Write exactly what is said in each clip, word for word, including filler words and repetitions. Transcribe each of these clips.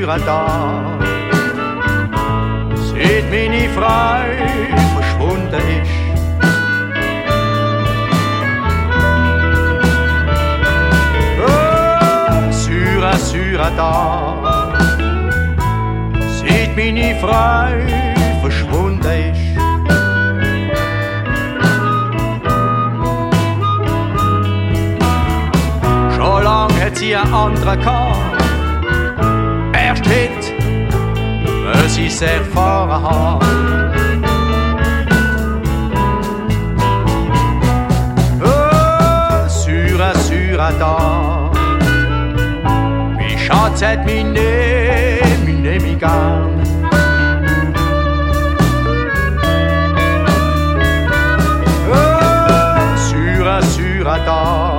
Syrer da. Seit meine Frau verschwunden ist. Oh, Syrer, Syrer da. Seit meine Frau verschwunden ist. Schon lang hat sie ein anderer gehabt. Erst heute muss ich's erfahren haben. Oh, Syrer, Syrer da. Mein Schatz hat mich nicht, mich nicht mehr gern. Oh, Syrer, Syrer da.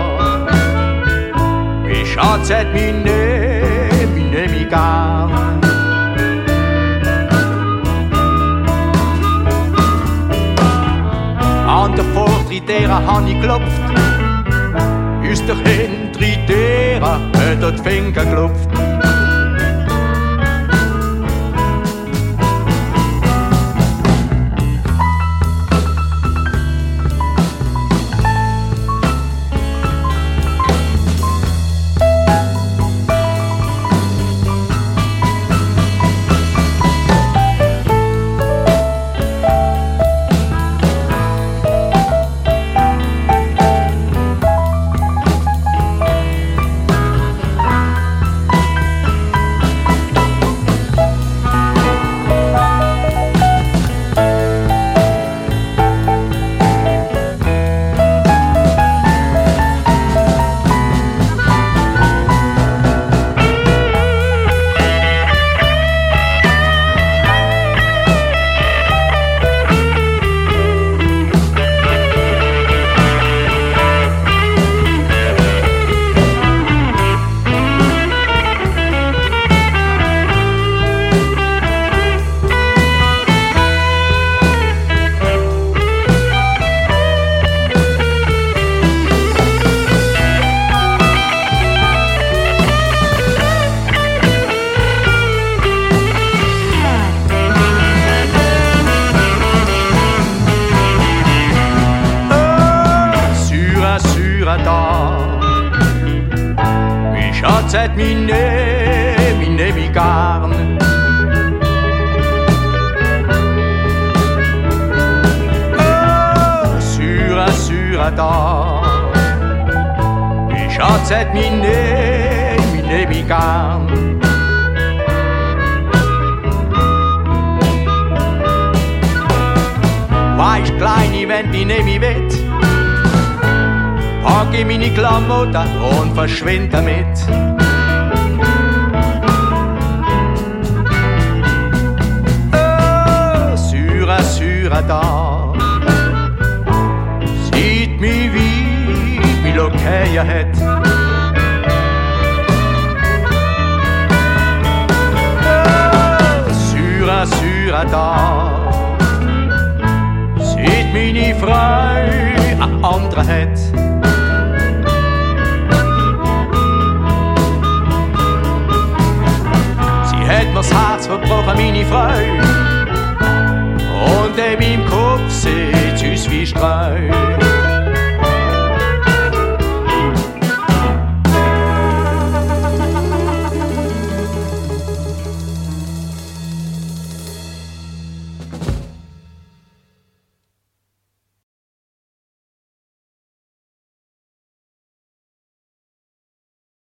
Mein Schatz hat mich nicht, mich nicht mehr gern. An der Vortritt derer han ich geklopft. Aus der Hintritt derer hat er die Finger geklopft. Da. Mein Schatz hat mich nicht, mich nicht mehr gern. Oh, Syrer, Syrer da. Mein Schatz hat mich nicht, mich nicht mehr gern. Weisst, Kleine, wenn du nicht mehr willst, pack ich meine Klamotten und verschwind damit. Oh, Syrer, Syrer da. Sieht mich, wie mich Lokeia hat. Oh, Syrer, Syrer da. Sieht meine Frau ein anderer hat. Hat mir's Herz verbrochen, meine Frau, und in meinem Kopf